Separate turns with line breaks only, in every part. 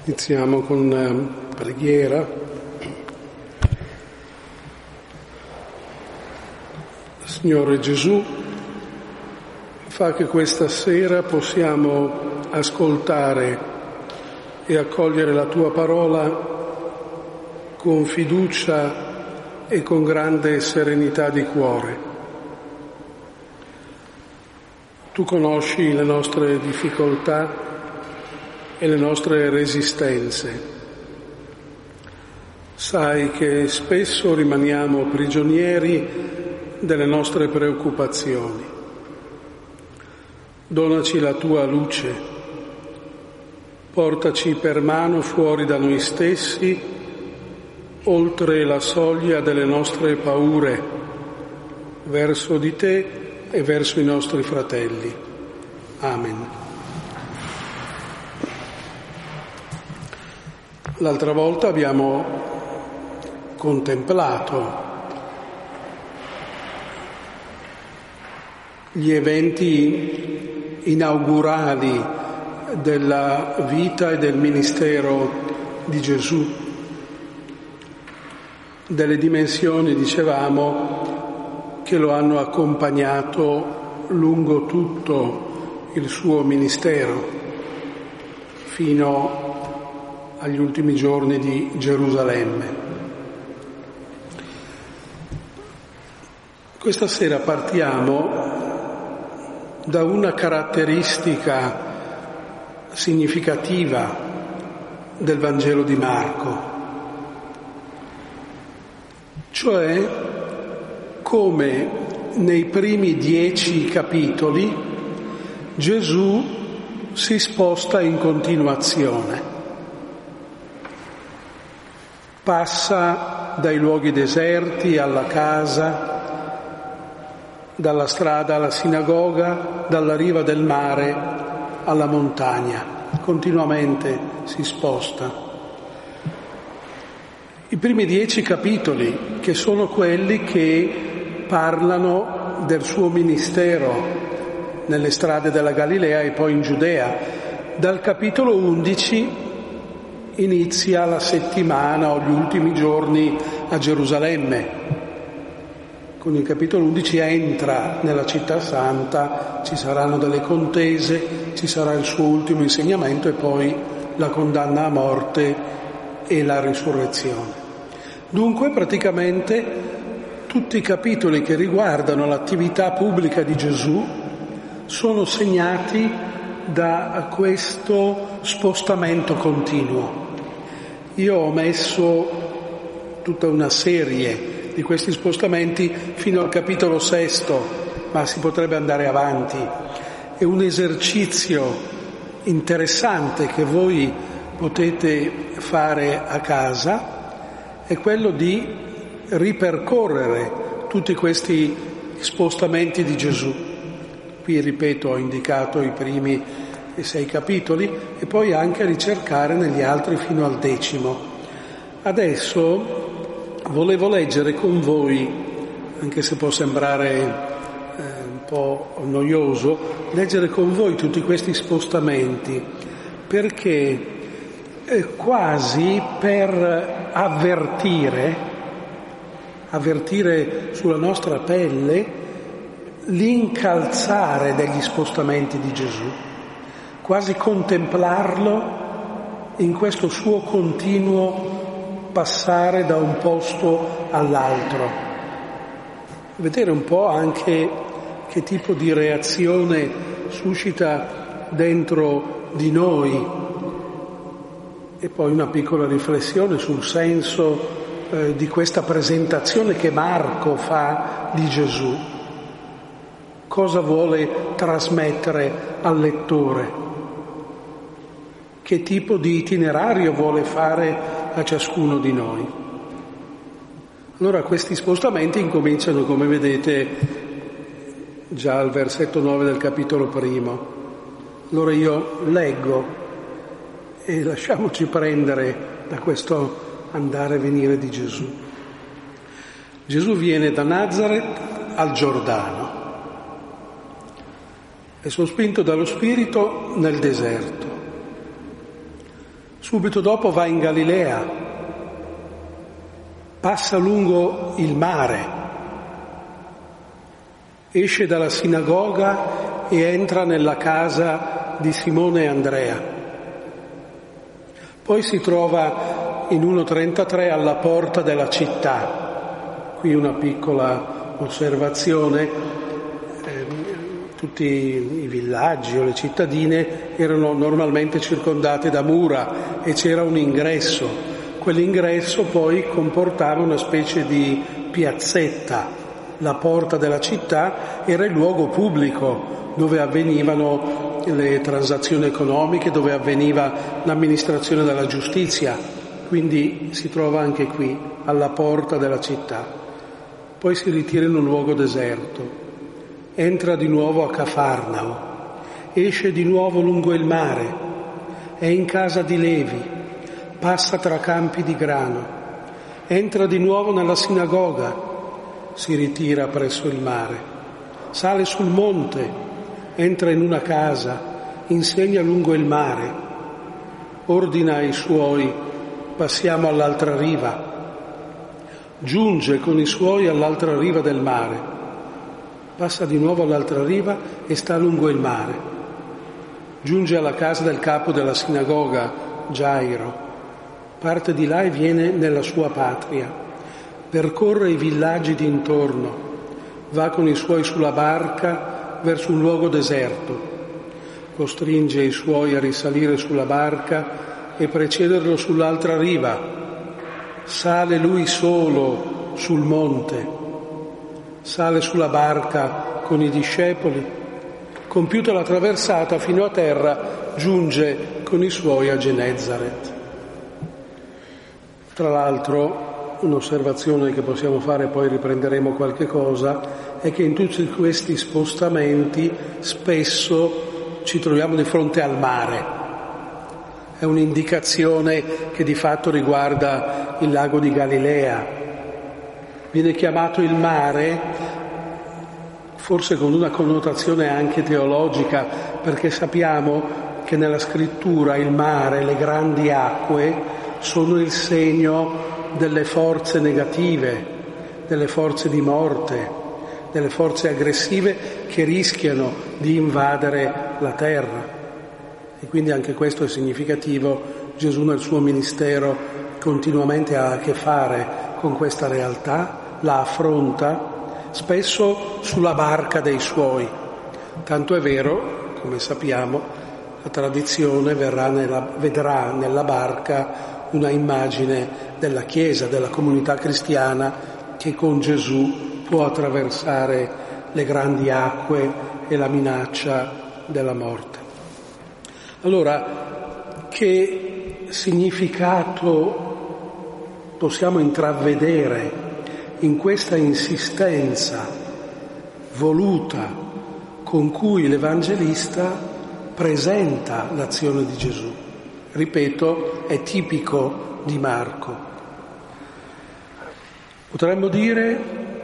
Iniziamo con preghiera. Signore Gesù, fa che questa sera possiamo ascoltare e accogliere la Tua parola con fiducia e con grande serenità di cuore. Tu conosci le nostre difficoltà e le nostre resistenze. Sai che spesso rimaniamo prigionieri delle nostre preoccupazioni. Donaci la Tua luce, portaci per mano fuori da noi stessi, oltre la soglia delle nostre paure, verso di Te e verso i nostri fratelli. Amen. L'altra volta abbiamo contemplato gli eventi inaugurali della vita e del ministero di Gesù, delle dimensioni, dicevamo, che lo hanno accompagnato lungo tutto il suo ministero, fino agli ultimi giorni di Gerusalemme. Questa sera partiamo da una caratteristica significativa del Vangelo di Marco, cioè come nei primi 10 capitoli Gesù si sposta in continuazione. Passa dai luoghi deserti alla casa, dalla strada alla sinagoga, dalla riva del mare alla montagna. Continuamente si sposta. I primi 10 capitoli, che sono quelli che parlano del suo ministero nelle strade della Galilea e poi in Giudea. Dal capitolo 11 inizia la settimana o gli ultimi giorni a Gerusalemme. Con il capitolo 11 entra nella città santa, ci saranno delle contese, ci sarà il suo ultimo insegnamento e poi la condanna a morte e la risurrezione. Dunque praticamente tutti i capitoli che riguardano l'attività pubblica di Gesù sono segnati da questo spostamento continuo. Io ho messo tutta una serie di questi spostamenti fino al capitolo 6, ma si potrebbe andare avanti. È un esercizio interessante che voi potete fare a casa, è quello di ripercorrere tutti questi spostamenti di Gesù. Qui, ripeto, ho indicato i primi 6 capitoli e poi anche ricercare negli altri fino al 10. Adesso volevo leggere con voi, anche se può sembrare un po' noioso, leggere con voi tutti questi spostamenti, perché quasi per avvertire sulla nostra pelle l'incalzare degli spostamenti di Gesù, quasi contemplarlo in questo suo continuo passare da un posto all'altro, vedere un po' anche che tipo di reazione suscita dentro di noi e poi una piccola riflessione sul senso di questa presentazione che Marco fa di Gesù. Cosa vuole trasmettere al lettore? Che tipo di itinerario vuole fare a ciascuno di noi? Allora questi spostamenti incominciano, come vedete, già al versetto 9 del capitolo 1. Allora io leggo e lasciamoci prendere da questo andare e venire di Gesù. Gesù viene da Nazaret al Giordano. È sospinto dallo Spirito nel deserto. Subito dopo va in Galilea, passa lungo il mare, esce dalla sinagoga e entra nella casa di Simone e Andrea. Poi si trova in 1:33 alla porta della città. Qui una piccola osservazione. Tutti i villaggi o le cittadine erano normalmente circondate da mura e c'era un ingresso. Quell'ingresso poi comportava una specie di piazzetta. La porta della città era il luogo pubblico dove avvenivano le transazioni economiche, dove avveniva l'amministrazione della giustizia. Quindi si trova anche qui, alla porta della città. Poi si ritira in un luogo deserto. Entra di nuovo a Cafarnao, esce di nuovo lungo il mare, è in casa di Levi, passa tra campi di grano, entra di nuovo nella sinagoga, si ritira presso il mare, sale sul monte, entra in una casa, insegna lungo il mare, ordina ai suoi: passiamo all'altra riva, giunge con i suoi all'altra riva del mare. Passa di nuovo all'altra riva e sta lungo il mare. Giunge alla casa del capo della sinagoga, Gairo. Parte di là e viene nella sua patria. Percorre i villaggi d'intorno. Va con i suoi sulla barca verso un luogo deserto. Costringe i suoi a risalire sulla barca e precederlo sull'altra riva. Sale lui solo sul monte. Sale sulla barca con i discepoli, compiuta la traversata fino a terra, giunge con i suoi a Genezaret. Tra l'altro, un'osservazione che possiamo fare, poi riprenderemo qualche cosa, è che in tutti questi spostamenti spesso ci troviamo di fronte al mare. È un'indicazione che di fatto riguarda il lago di Galilea. Viene chiamato il mare, forse con una connotazione anche teologica, perché sappiamo che nella scrittura il mare, le grandi acque, sono il segno delle forze negative, delle forze di morte, delle forze aggressive che rischiano di invadere la terra. E quindi anche questo è significativo. Gesù nel suo ministero continuamente ha a che fare con questa realtà, la affronta spesso sulla barca dei suoi. Tanto è vero, come sappiamo, la tradizione vedrà nella barca una immagine della Chiesa, della comunità cristiana che con Gesù può attraversare le grandi acque e la minaccia della morte. Allora, che significato possiamo intravedere in questa insistenza voluta con cui l'Evangelista presenta l'azione di Gesù? Ripeto, è tipico di Marco. Potremmo dire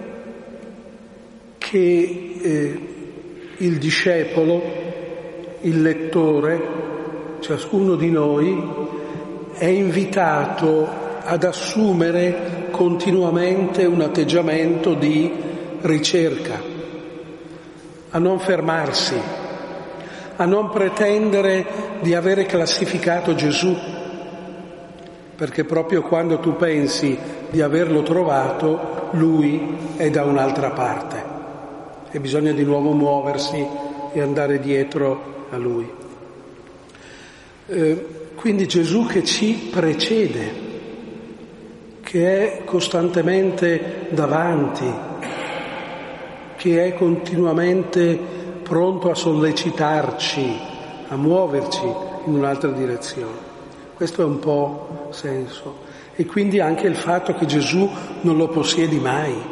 che il discepolo, il lettore, ciascuno di noi è invitato ad assumere continuamente un atteggiamento di ricerca, a non fermarsi, a non pretendere di avere classificato Gesù, perché proprio quando tu pensi di averlo trovato, lui è da un'altra parte e bisogna di nuovo muoversi e andare dietro a lui. Quindi Gesù che ci precede, che è costantemente davanti, che è continuamente pronto a sollecitarci, a muoverci in un'altra direzione. Questo è un po' senso. E quindi anche il fatto che Gesù non lo possiedi mai. In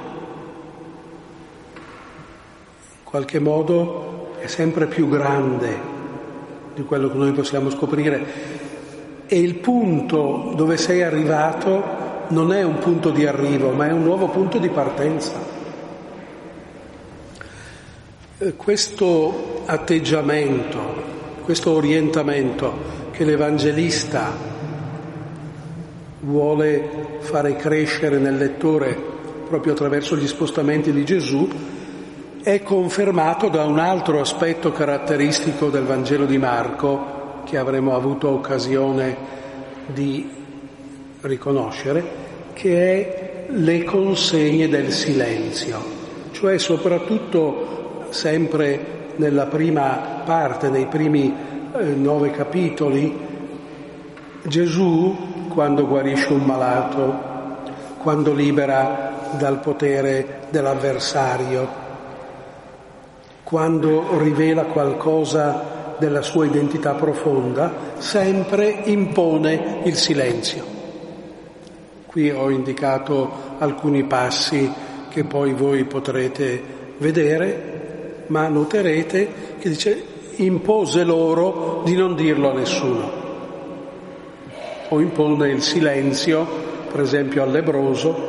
qualche modo è sempre più grande di quello che noi possiamo scoprire. E il punto dove sei arrivato non è un punto di arrivo, ma è un nuovo punto di partenza. Questo atteggiamento, questo orientamento che l'Evangelista vuole fare crescere nel lettore proprio attraverso gli spostamenti di Gesù, è confermato da un altro aspetto caratteristico del Vangelo di Marco, che avremo avuto occasione di riconoscere, che è le consegne del silenzio, cioè soprattutto sempre nella prima parte, nei primi 9 capitoli, Gesù, quando guarisce un malato, quando libera dal potere dell'avversario, quando rivela qualcosa della sua identità profonda, sempre impone il silenzio. Qui ho indicato alcuni passi che poi voi potrete vedere, ma noterete che dice: impose loro di non dirlo a nessuno. O impone il silenzio, per esempio al lebbroso,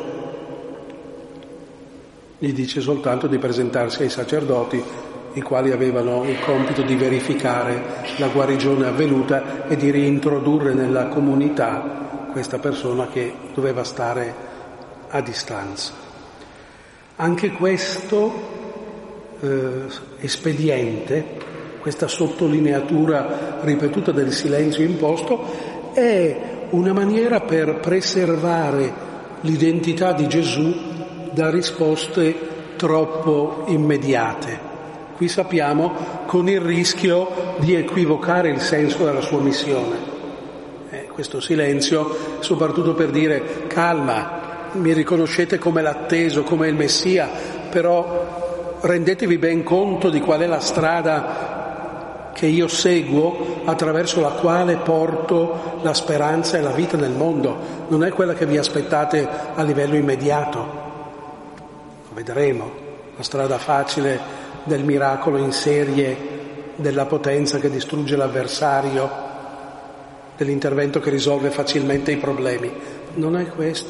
gli dice soltanto di presentarsi ai sacerdoti, i quali avevano il compito di verificare la guarigione avvenuta e di reintrodurre nella comunità questa persona che doveva stare a distanza. Anche questo espediente, questa sottolineatura ripetuta del silenzio imposto, è una maniera per preservare l'identità di Gesù da risposte troppo immediate. Qui sappiamo con il rischio di equivocare il senso della sua missione. Questo silenzio soprattutto per dire: calma, mi riconoscete come l'atteso, come il Messia, però rendetevi ben conto di qual è la strada che io seguo, attraverso la quale porto la speranza e la vita nel mondo. Non è quella che vi aspettate a livello immediato. Lo vedremo, la strada facile del miracolo in serie, della potenza che distrugge l'avversario, dell'intervento che risolve facilmente i problemi. Non è questo.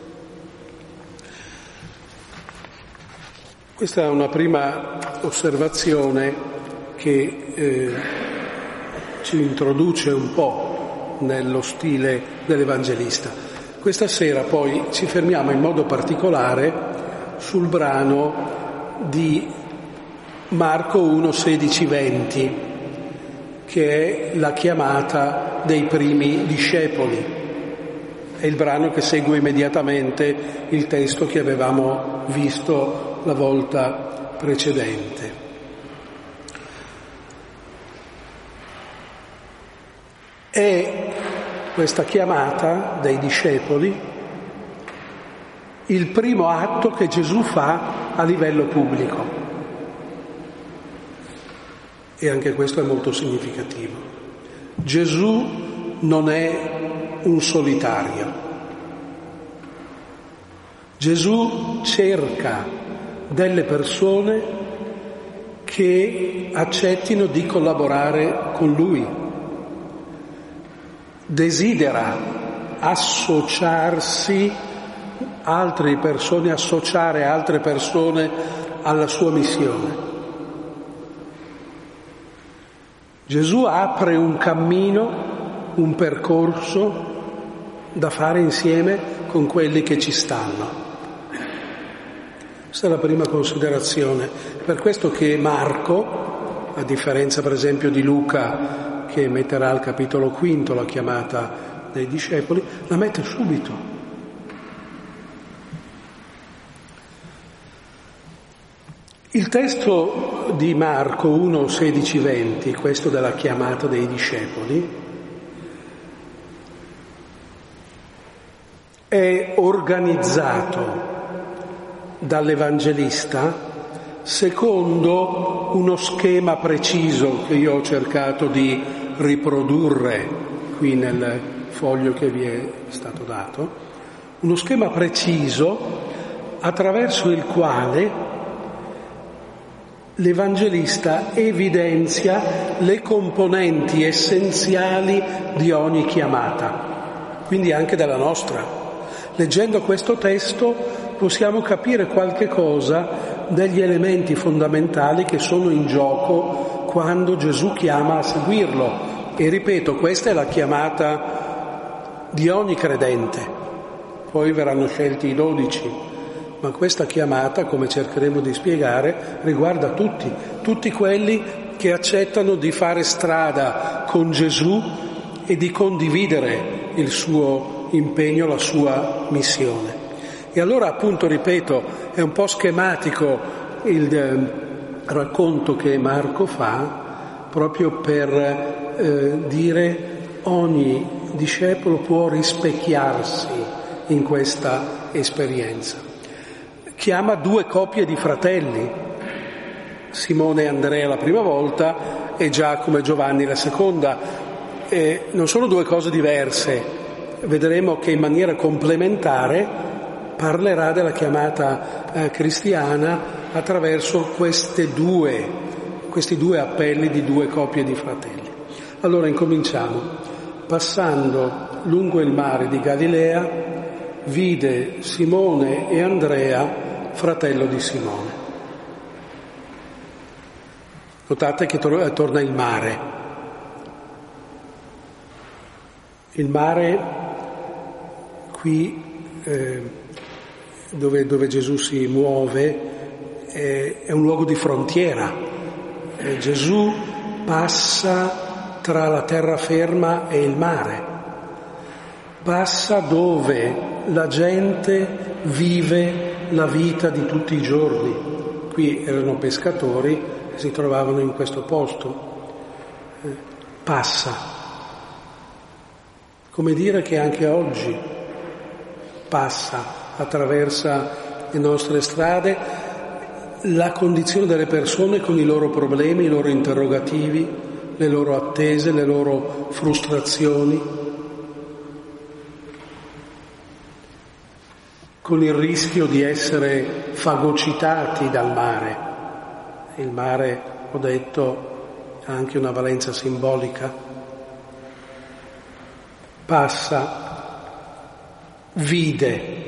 Questa è una prima osservazione che ci introduce un po' nello stile dell'Evangelista. Questa sera poi ci fermiamo in modo particolare sul brano di Marco 1, 16, 20, che è la chiamata dei primi discepoli. È il brano che segue immediatamente il testo che avevamo visto la volta precedente. È questa chiamata dei discepoli il primo atto che Gesù fa a livello pubblico. E anche questo è molto significativo. Gesù non è un solitario. Gesù cerca delle persone che accettino di collaborare con Lui. Desidera associare altre persone alla sua missione. Gesù apre un cammino, un percorso da fare insieme con quelli che ci stanno. Questa è la prima considerazione. Per questo che Marco, a differenza per esempio di Luca, che metterà al capitolo 5 la chiamata dei discepoli, la mette subito. Il testo di Marco 1, 16, 20, questo della chiamata dei discepoli, è organizzato dall'Evangelista secondo uno schema preciso che io ho cercato di riprodurre qui nel foglio che vi è stato dato, uno schema preciso attraverso il quale l'Evangelista evidenzia le componenti essenziali di ogni chiamata, quindi anche della nostra. Leggendo questo testo possiamo capire qualche cosa degli elementi fondamentali che sono in gioco quando Gesù chiama a seguirlo. E ripeto, questa è la chiamata di ogni credente. Poi verranno scelti i 12, ma questa chiamata, come cercheremo di spiegare, riguarda tutti quelli che accettano di fare strada con Gesù e di condividere il suo impegno, la sua missione. E allora, appunto, ripeto, è un po' schematico il racconto che Marco fa, proprio per dire ogni discepolo può rispecchiarsi in questa esperienza. Chiama 2 coppie di fratelli, Simone e Andrea la prima volta e Giacomo e Giovanni la seconda. Non sono 2 cose diverse, vedremo che in maniera complementare parlerà della chiamata cristiana attraverso questi due appelli di 2 coppie di fratelli. Allora incominciamo. Passando lungo il mare di Galilea, vide Simone e Andrea, fratello di Simone. Notate che torna il mare. Il mare qui dove Gesù si muove è un luogo di frontiera. Gesù passa tra la terraferma e il mare, passa dove la gente vive la vita di tutti i giorni. Qui erano pescatori e si trovavano in questo posto. Passa, come dire che anche oggi passa, attraversa le nostre strade la condizione delle persone con i loro problemi, i loro interrogativi, le loro attese, le loro frustrazioni, con il rischio di essere fagocitati dal mare. Il mare, ho detto, ha anche una valenza simbolica. Passa, vide.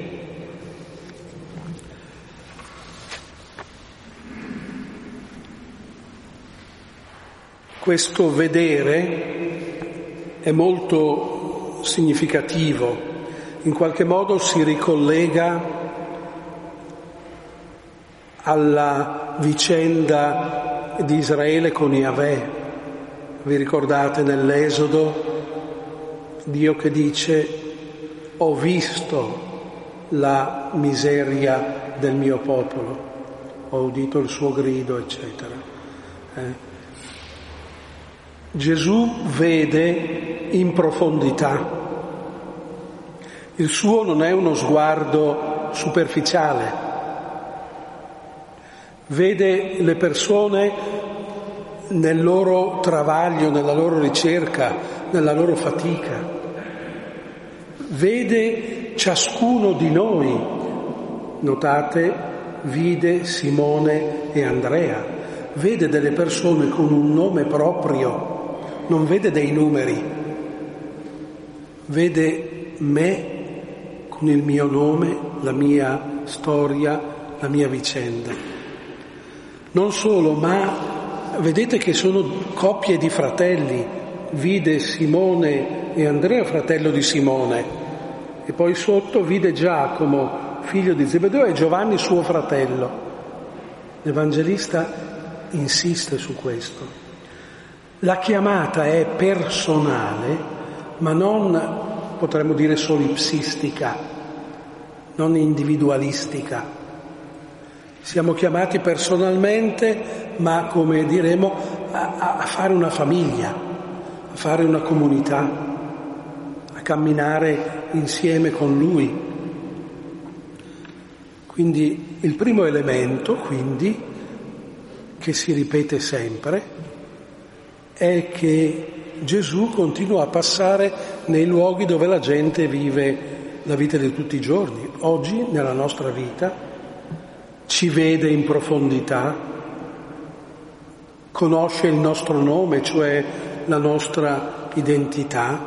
Questo vedere è molto significativo, in qualche modo si ricollega alla vicenda di Israele con Yahweh. Vi ricordate nell'Esodo Dio che dice: ho visto la miseria del mio popolo, ho udito il suo grido, eccetera. Gesù vede in profondità. Il suo non è uno sguardo superficiale. Vede le persone nel loro travaglio, nella loro ricerca, nella loro fatica. Vede ciascuno di noi. Notate, vide Simone e Andrea. Vede delle persone con un nome proprio. Non vede dei numeri, vede me con il mio nome, la mia storia, la mia vicenda. Non solo, ma vedete che sono coppie di fratelli. Vide Simone e Andrea, fratello di Simone, e poi sotto vide Giacomo, figlio di Zebedeo, e Giovanni, suo fratello. L'Evangelista insiste su questo. La chiamata è personale, ma non, potremmo dire, solipsistica, non individualistica. Siamo chiamati personalmente, ma, come diremo, a fare una famiglia, a fare una comunità, a camminare insieme con Lui. Quindi il primo elemento, quindi, che si ripete sempre, è che Gesù continua a passare nei luoghi dove la gente vive la vita di tutti i giorni. Oggi, nella nostra vita, ci vede in profondità, conosce il nostro nome, cioè la nostra identità,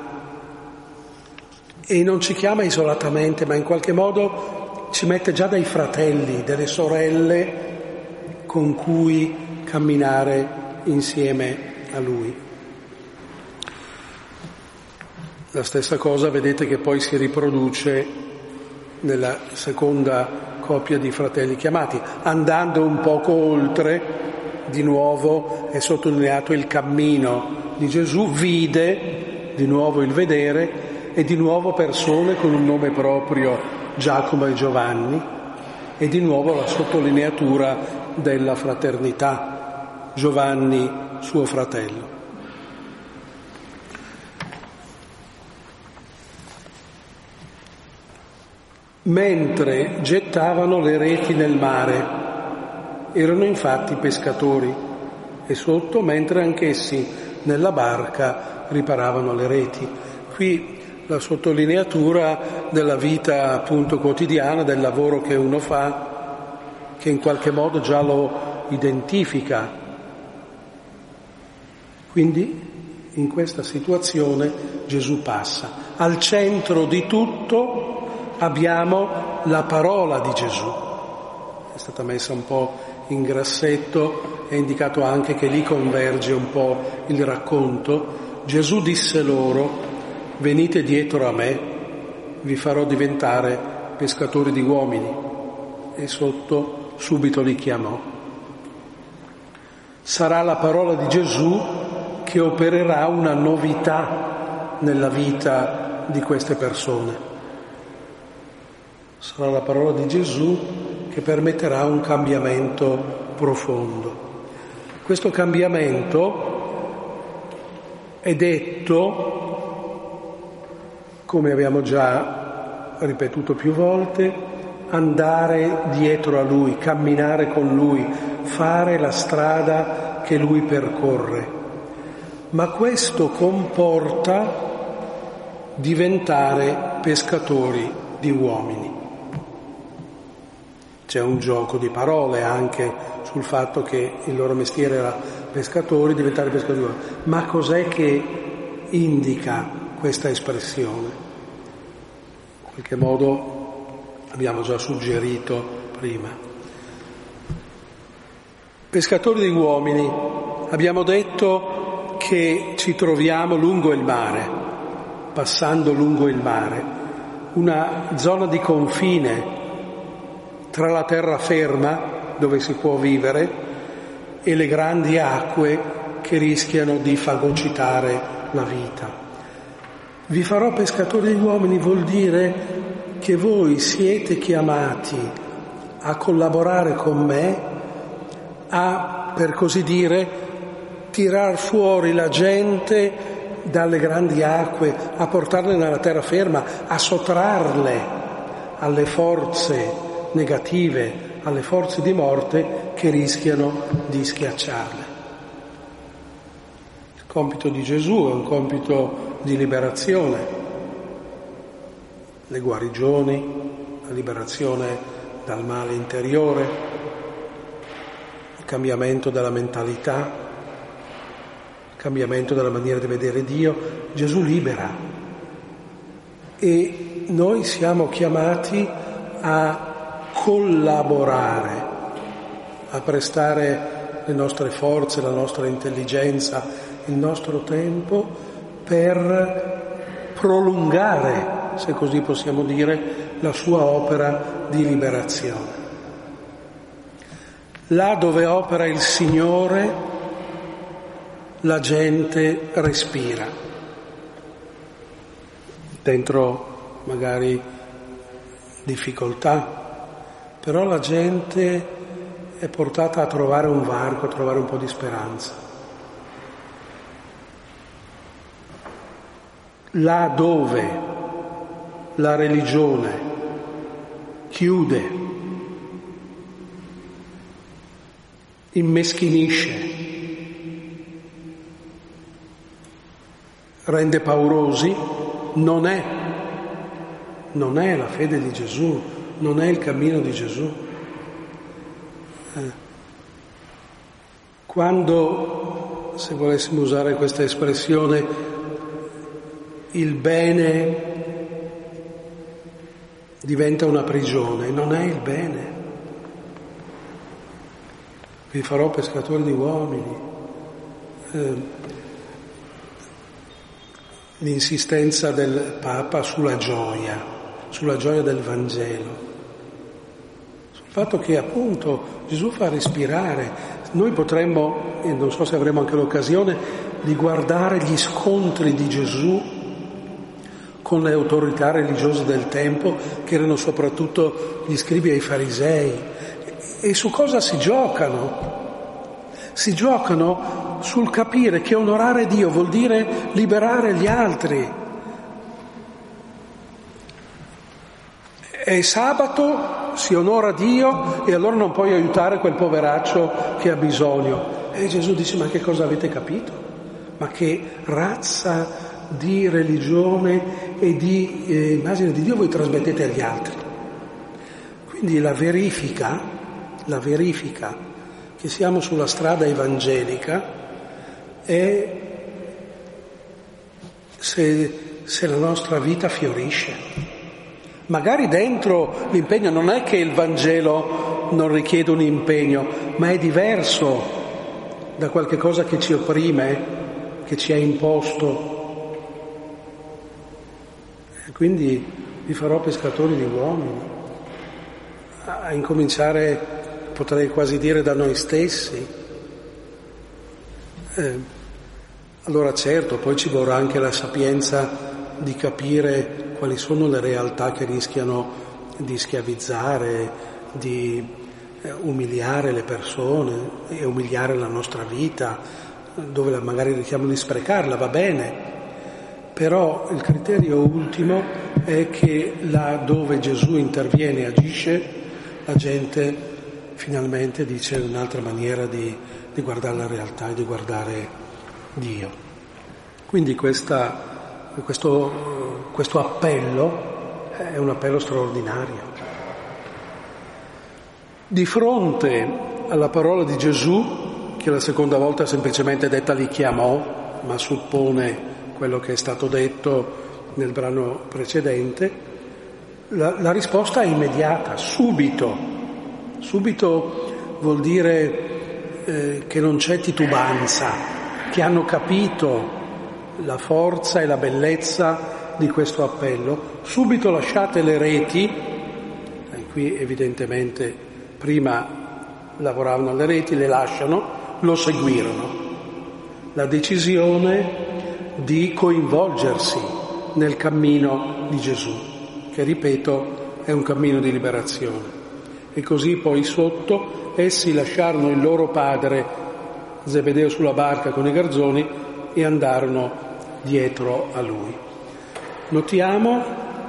e non ci chiama isolatamente, ma in qualche modo ci mette già dei fratelli, delle sorelle con cui camminare insieme a Lui. La stessa cosa vedete che poi si riproduce nella seconda coppia di fratelli chiamati. Andando un poco oltre, di nuovo è sottolineato il cammino di Gesù, vide, di nuovo il vedere, e di nuovo persone con un nome proprio, Giacomo e Giovanni, e di nuovo la sottolineatura della fraternità, Giovanni suo fratello. Mentre gettavano le reti nel mare, erano infatti pescatori, e sotto, mentre anch'essi nella barca riparavano le reti. Qui la sottolineatura della vita appunto quotidiana, del lavoro che uno fa, che in qualche modo già lo identifica. Quindi in questa situazione Gesù passa. Al centro di tutto abbiamo la parola di Gesù. È stata messa un po' in grassetto, è indicato anche che lì converge un po' il racconto. Gesù disse loro: venite dietro a me, vi farò diventare pescatori di uomini. E sotto subito li chiamò. Sarà la parola di Gesù che opererà una novità nella vita di queste persone. Sarà la parola di Gesù che permetterà un cambiamento profondo. Questo cambiamento è detto, come abbiamo già ripetuto più volte, andare dietro a Lui, camminare con Lui, fare la strada che Lui percorre. Ma questo comporta diventare pescatori di uomini. C'è un gioco di parole anche sul fatto che il loro mestiere era pescatori, diventare pescatori di uomini. Ma cos'è che indica questa espressione? In qualche modo abbiamo già suggerito prima. Pescatori di uomini, abbiamo detto che ci troviamo lungo il mare, passando lungo il mare, una zona di confine tra la terraferma, dove si può vivere, e le grandi acque che rischiano di fagocitare la vita. Vi farò pescatori di uomini vuol dire che voi siete chiamati a collaborare con me, a, per così dire, tirar fuori la gente dalle grandi acque, a portarle nella terraferma, a sottrarle alle forze negative, alle forze di morte che rischiano di schiacciarle. Il compito di Gesù è un compito di liberazione, le guarigioni, la liberazione dal male interiore, il cambiamento della mentalità, il cambiamento della maniera di vedere Dio. Gesù libera e noi siamo chiamati a collaborare, a prestare le nostre forze, la nostra intelligenza, il nostro tempo per prolungare, se così possiamo dire, la sua opera di liberazione. Là dove opera il Signore, la gente respira. Dentro magari difficoltà, però la gente è portata a trovare un varco, a trovare un po' di speranza. Là dove la religione chiude, immeschinisce, rende paurosi, non è la fede di Gesù, non è il cammino di Gesù. Quando, se volessimo usare questa espressione, il bene diventa una prigione, non è il bene. Vi farò pescatori di uomini. l'insistenza del Papa sulla gioia del Vangelo, sul fatto che appunto Gesù fa respirare. Noi potremmo, e non so se avremo anche l'occasione, di guardare gli scontri di Gesù con le autorità religiose del tempo, che erano soprattutto gli scribi e i farisei. E su cosa si giocano? Si giocano sul capire che onorare Dio vuol dire liberare gli altri. È sabato, si onora Dio e allora non puoi aiutare quel poveraccio che ha bisogno. E Gesù dice: ma che cosa avete capito? Ma che razza di religione e di immagine di Dio voi trasmettete agli altri? Quindi la verifica che siamo sulla strada evangelica è se la nostra vita fiorisce. Magari dentro l'impegno non è che il Vangelo non richiede un impegno, ma è diverso da qualche cosa che ci opprime, che ci è imposto. E quindi vi farò pescatori di uomini, a incominciare, potrei quasi dire, da noi stessi. Allora certo, poi ci vorrà anche la sapienza di capire quali sono le realtà che rischiano di schiavizzare, di umiliare le persone e umiliare la nostra vita, dove magari rischiamo di sprecarla, va bene, però il criterio ultimo è che là dove Gesù interviene e agisce, la gente finalmente dice un'altra maniera di guardare la realtà e di guardare Dio. Quindi questo appello è un appello straordinario. Di fronte alla parola di Gesù, che la seconda volta semplicemente detta li chiamò, ma suppone quello che è stato detto nel brano precedente, la risposta è immediata, subito. Subito vuol dire che non c'è titubanza, che hanno capito la forza e la bellezza di questo appello. Subito lasciate le reti, e qui evidentemente prima lavoravano alle reti, le lasciano, lo seguirono. La decisione di coinvolgersi nel cammino di Gesù, che ripeto è un cammino di liberazione. E così poi sotto essi lasciarono il loro padre Zebedeo sulla barca con i garzoni e andarono dietro a lui. Notiamo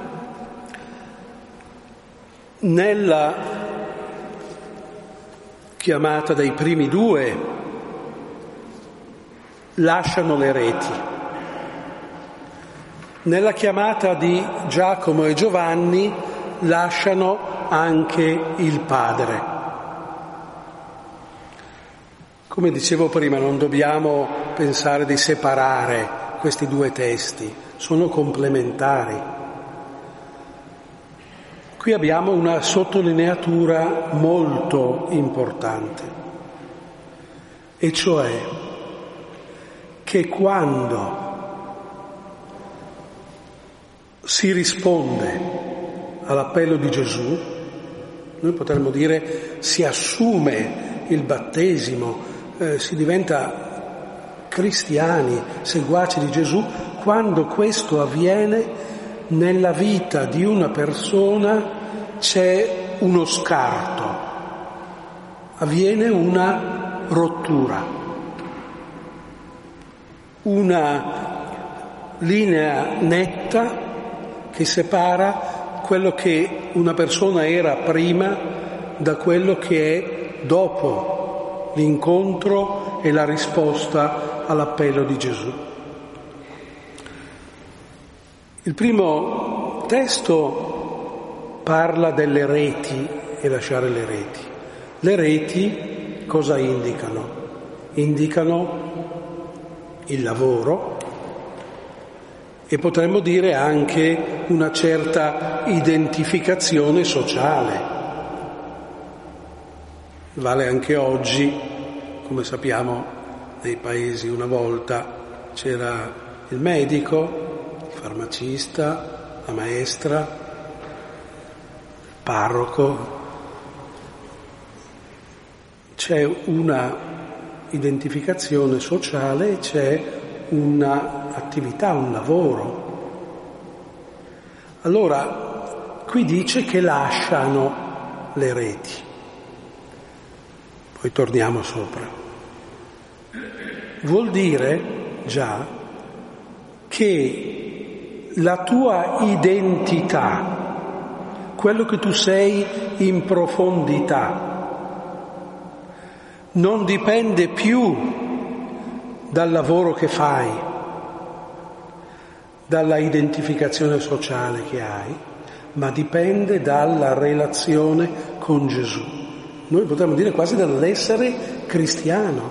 nella chiamata dei primi due lasciano le reti. Nella chiamata di Giacomo e Giovanni lasciano anche il padre. Come dicevo prima, non dobbiamo pensare di separare questi due testi, sono complementari. Qui abbiamo una sottolineatura molto importante, e cioè che quando si risponde all'appello di Gesù, noi potremmo dire si assume il battesimo, si diventa cristiani, seguaci di Gesù, quando questo avviene nella vita di una persona c'è uno scarto, avviene una rottura, una linea netta che separa quello che una persona era prima da quello che è dopo l'incontro e la risposta all'appello di Gesù. Il primo testo parla delle reti e lasciare le reti. Le reti cosa indicano? Indicano il lavoro e potremmo dire anche una certa identificazione sociale. Vale anche oggi, come sappiamo, nei paesi una volta c'era il medico, farmacista, la maestra, il parroco. C'è una identificazione sociale, c'è un'attività, un lavoro. Allora, qui dice che lasciano le reti. Poi torniamo sopra. Vuol dire già che la tua identità, quello che tu sei in profondità, non dipende più dal lavoro che fai, dalla identificazione sociale che hai, ma dipende dalla relazione con Gesù. Noi potremmo dire quasi dall'essere cristiano,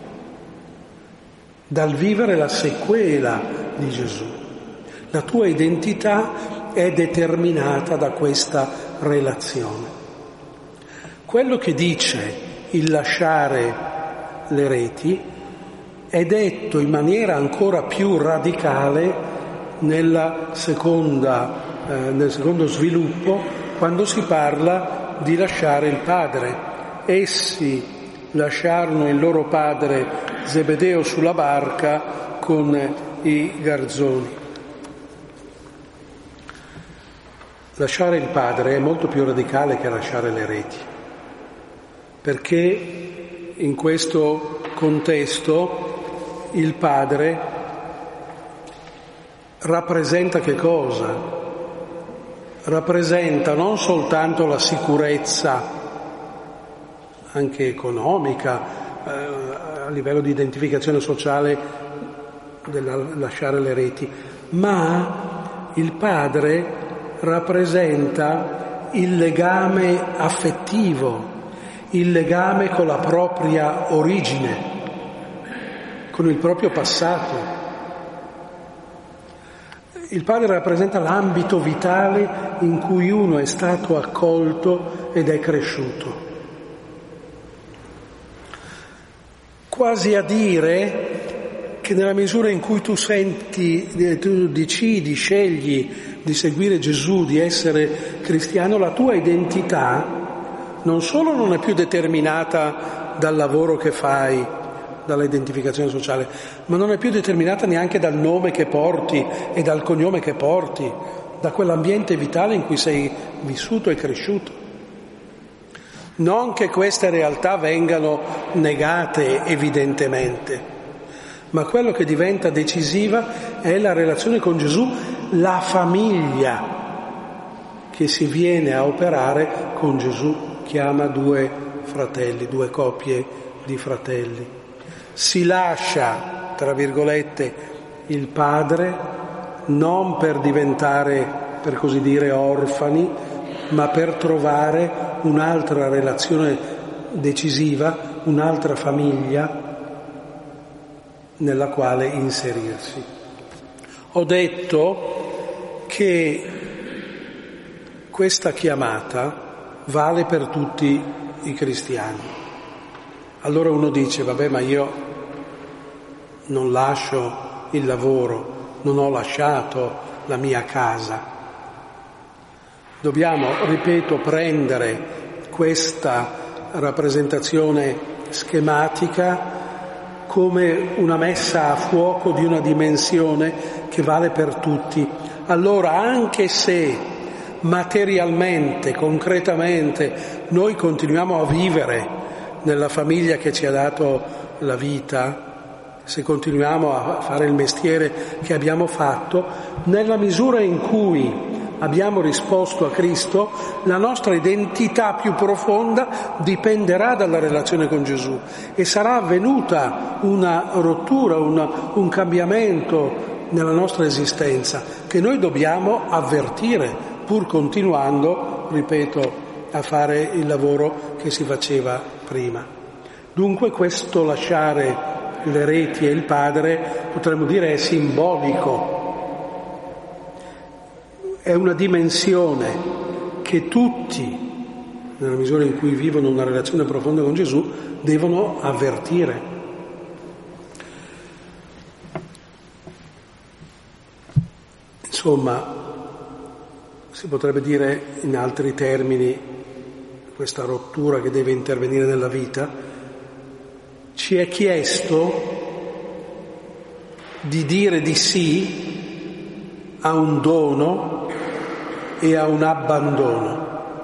dal vivere la sequela di Gesù. La tua identità è determinata da questa relazione. Quello che dice il lasciare le reti è detto in maniera ancora più radicale nel secondo sviluppo, quando si parla di lasciare il padre. Essi lasciarono il loro padre Zebedeo sulla barca con i garzoni. Lasciare il padre è molto più radicale che lasciare le reti, perché in questo contesto il padre rappresenta che cosa? Rappresenta non soltanto la sicurezza, anche economica, a livello di identificazione sociale del lasciare le reti, ma il padre rappresenta il legame affettivo, il legame con la propria origine, con il proprio passato. Il padre rappresenta l'ambito vitale in cui uno è stato accolto ed è cresciuto. Quasi a dire che nella misura in cui tu decidi, scegli di seguire Gesù, di essere cristiano, la tua identità non solo non è più determinata dal lavoro che fai, dall'identificazione sociale, ma non è più determinata neanche dal nome che porti e dal cognome che porti, da quell'ambiente vitale in cui sei vissuto e cresciuto. Non che queste realtà vengano negate evidentemente, ma quello che diventa decisiva è la relazione con Gesù, la famiglia che si viene a operare con Gesù. Chiama due fratelli, due coppie di fratelli. Si lascia, tra virgolette, il padre non per diventare, per così dire, orfani, ma per trovare un'altra relazione decisiva, un'altra famiglia nella quale inserirsi. Ho detto che questa chiamata vale per tutti i cristiani. Allora uno dice, vabbè, ma io non lascio il lavoro, non ho lasciato la mia casa. Dobbiamo, ripeto, prendere questa rappresentazione schematica come una messa a fuoco di una dimensione che vale per tutti. Allora, anche se materialmente, concretamente, noi continuiamo a vivere nella famiglia che ci ha dato la vita, se continuiamo a fare il mestiere che abbiamo fatto, nella misura in cui abbiamo risposto a Cristo, la nostra identità più profonda dipenderà dalla relazione con Gesù e sarà avvenuta una rottura, un cambiamento nella nostra esistenza che noi dobbiamo avvertire, pur continuando, ripeto, a fare il lavoro che si faceva prima. Dunque questo lasciare le reti e il padre, potremmo dire, è simbolico. È una dimensione che tutti, nella misura in cui vivono una relazione profonda con Gesù, devono avvertire. Insomma, si potrebbe dire in altri termini, questa rottura che deve intervenire nella vita, ci è chiesto di dire di sì a un dono e a un abbandono.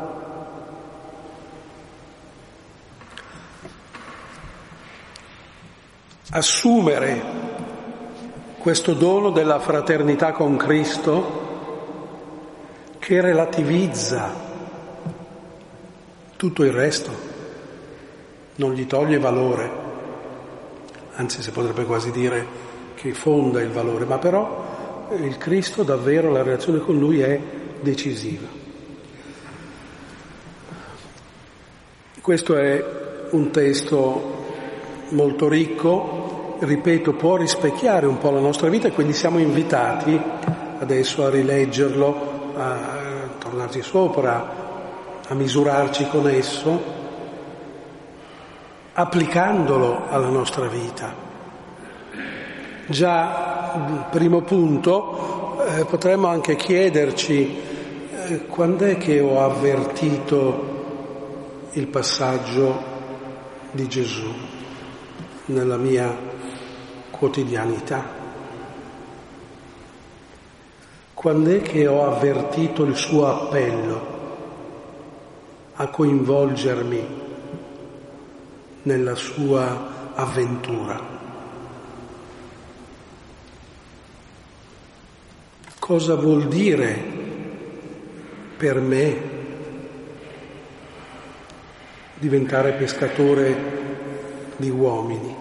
Assumere questo dono della fraternità con Cristo che relativizza tutto il resto, non gli toglie valore, anzi si potrebbe quasi dire che fonda il valore, ma però il Cristo davvero, la relazione con Lui è decisiva. Questo è un testo molto ricco, ripeto, può rispecchiare un po' la nostra vita e quindi siamo invitati adesso a rileggerlo, a tornarci sopra, a misurarci con esso, applicandolo alla nostra vita. Già, il primo punto, potremmo anche chiederci quando è che ho avvertito il passaggio di Gesù nella mia quotidianità. Quando è che ho avvertito il suo appello a coinvolgermi nella sua avventura? Cosa vuol dire per me diventare pescatore di uomini?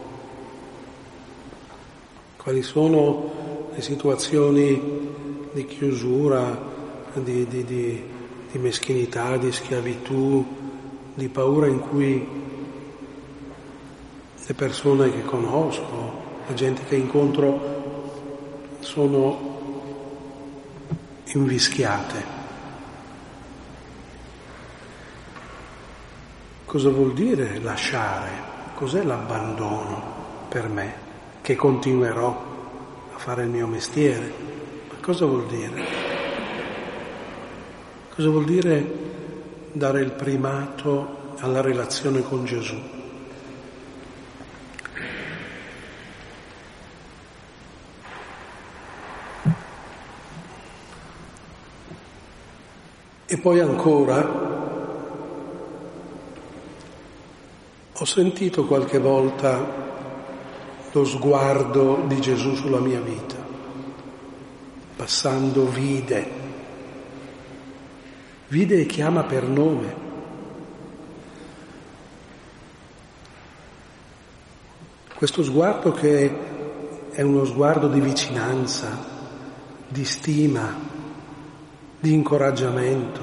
Quali sono le situazioni di chiusura, di meschinità, di schiavitù, di paura in cui le persone che conosco, la gente che incontro sono invischiate? Cosa vuol dire lasciare? Cos'è l'abbandono per me? Che continuerò a fare il mio mestiere? Ma cosa vuol dire? Cosa vuol dire dare il primato alla relazione con Gesù? E poi ancora, ho sentito qualche volta lo sguardo di Gesù sulla mia vita, passando vide e chiama per nome. Questo sguardo che è uno sguardo di vicinanza, di stima, di incoraggiamento.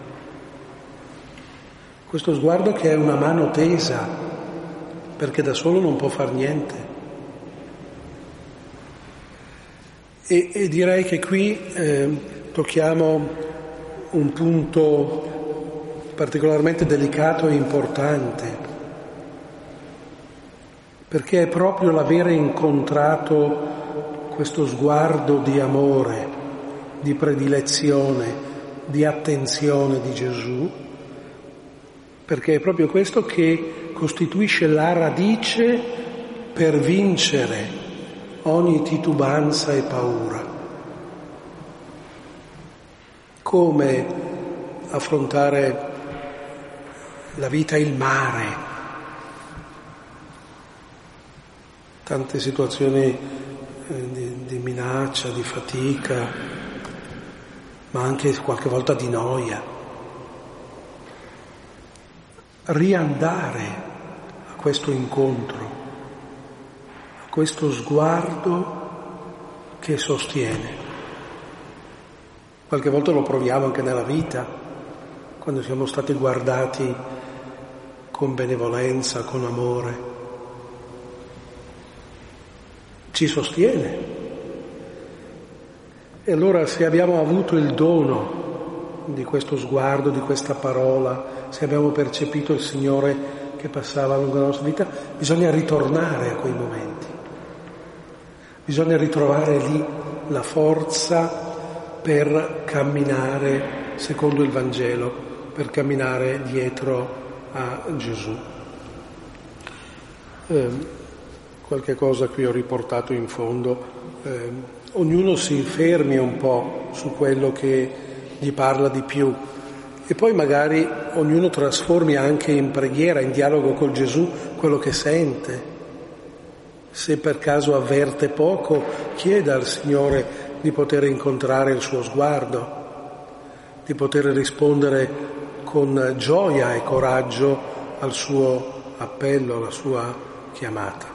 Questo sguardo che è una mano tesa, perché da solo non può far niente. E direi che qui tocchiamo un punto particolarmente delicato e importante, perché è proprio l'avere incontrato questo sguardo di amore, di predilezione, di attenzione di Gesù, perché è proprio questo che costituisce la radice per vincere ogni titubanza e paura. Come affrontare la vita, il mare, tante situazioni di minaccia, di fatica, ma anche qualche volta di noia. Riandare a questo incontro, questo sguardo che sostiene. Qualche volta lo proviamo anche nella vita, quando siamo stati guardati con benevolenza, con amore. Ci sostiene. E allora, se abbiamo avuto il dono di questo sguardo, di questa parola, se abbiamo percepito il Signore che passava lungo la nostra vita, bisogna ritornare a quei momenti. Bisogna ritrovare lì la forza per camminare secondo il Vangelo, per camminare dietro a Gesù. Qualche cosa qui ho riportato in fondo. Ognuno si fermi un po' su quello che gli parla di più e poi magari ognuno trasformi anche in preghiera, in dialogo col Gesù, quello che sente. Se per caso avverte poco, chieda al Signore di poter incontrare il suo sguardo, di poter rispondere con gioia e coraggio al suo appello, alla sua chiamata.